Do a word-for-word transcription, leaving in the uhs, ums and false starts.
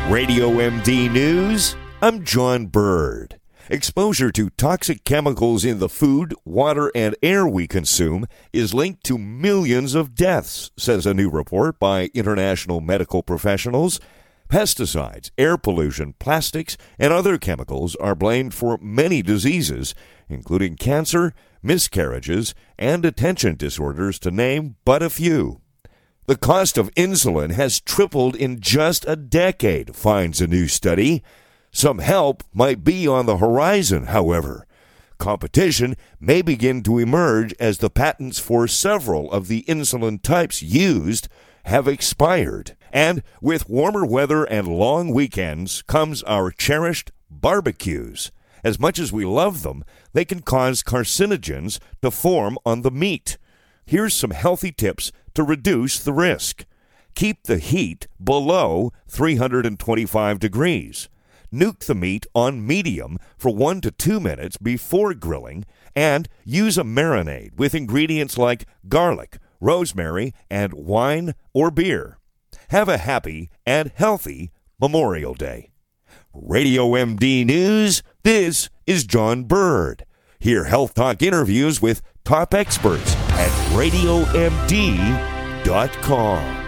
Radio M D News, I'm John Bird. Exposure to toxic chemicals in the food, water, and air we consume is linked to millions of deaths, says a new report by international medical professionals. Pesticides, air pollution, plastics, and other chemicals are blamed for many diseases, including cancer, miscarriages, and attention disorders, to name but a few. The cost of insulin has tripled in just a decade, finds a new study. Some help might be on the horizon, however. Competition may begin to emerge as the patents for several of the insulin types used have expired. And with warmer weather and long weekends comes our cherished barbecues. As much as we love them, they can cause carcinogens to form on the meat. Here's some healthy tips to reduce the risk. Keep the heat below three hundred twenty-five degrees. Nuke the meat on medium for one to two minutes before grilling, and use a marinade with ingredients like garlic, rosemary, and wine or beer. Have a happy and healthy Memorial Day. Radio M D News, this is John Bird. Hear Health Talk interviews with top experts at radio m d dot com.